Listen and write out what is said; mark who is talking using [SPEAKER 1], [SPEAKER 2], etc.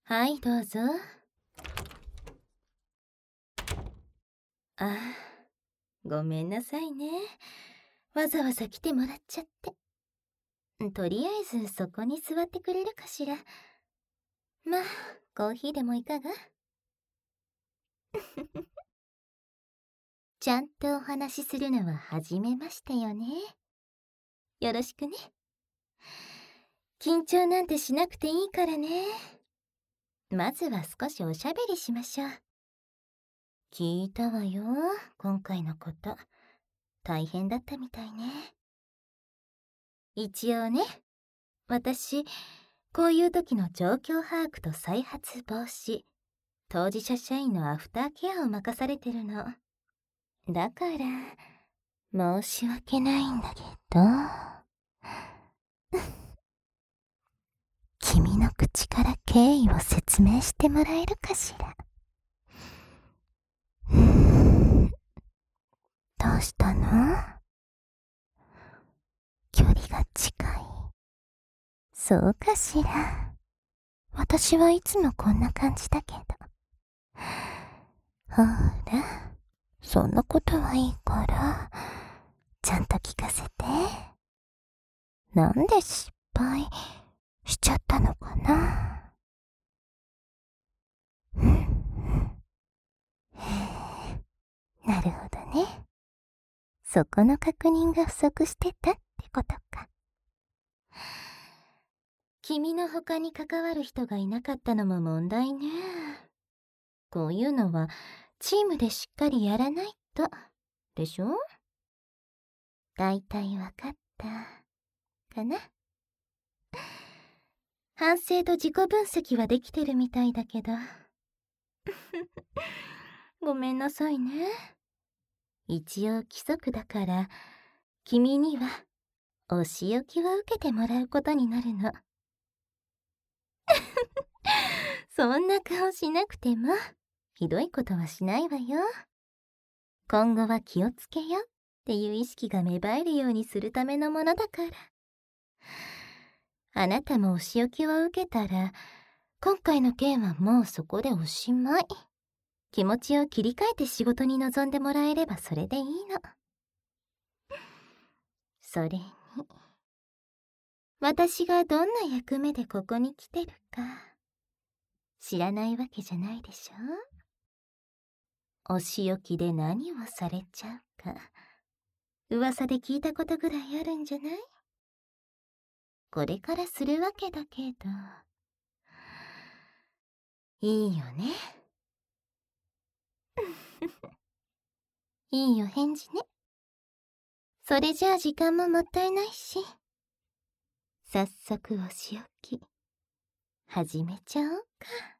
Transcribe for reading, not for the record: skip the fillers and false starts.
[SPEAKER 1] はい、どうぞ。ごめんなさいね。わざわざ来てもらっちゃって。とりあえずそこに座ってくれるかしら。まあ、コーヒーでもいかが？ちゃんとお話しするのは初めましてよね。よろしくね。緊張なんてしなくていいからね。まずは少しおしゃべりしましょう。聞いたわよ、今回のこと。大変だったみたいね。一応ね、私、こういう時の状況把握と再発防止、当事者社員のアフターケアを任されてるの。だから、申し訳ないんだけど、君の口から経緯を説明してもらえるかしら。どうしたの？距離が近い。そうかしら。私はいつもこんな感じだけど。ほら、そんなことはいいから、ちゃんと聞かせて。なんで失敗しちゃったのかな？なるほどね。そこの確認が不足してたってことか。君の他に関わる人がいなかったのも問題ね。こういうのはチームでしっかりやらないと、でしょ？だいたいわかったかな。反省と自己分析はできてるみたいだけど。ごめんなさいね。一応規則だから、君にはお仕置きを受けてもらうことになるの。そんな顔しなくても、ひどいことはしないわよ。今後は気をつけようっていう意識が芽生えるようにするためのものだから。あなたもお仕置きを受けたら、今回の件はもうそこでおしまい。気持ちを切り替えて仕事に臨んでもらえればそれでいいの。それに、私がどんな役目でここに来てるか、知らないわけじゃないでしょ？お仕置きで何をされちゃうか、噂で聞いたことぐらいあるんじゃない？これからするわけだけど、いいよね。いいよ返事ね。それじゃあ時間ももったいないし、早速お仕置き始めちゃおうか。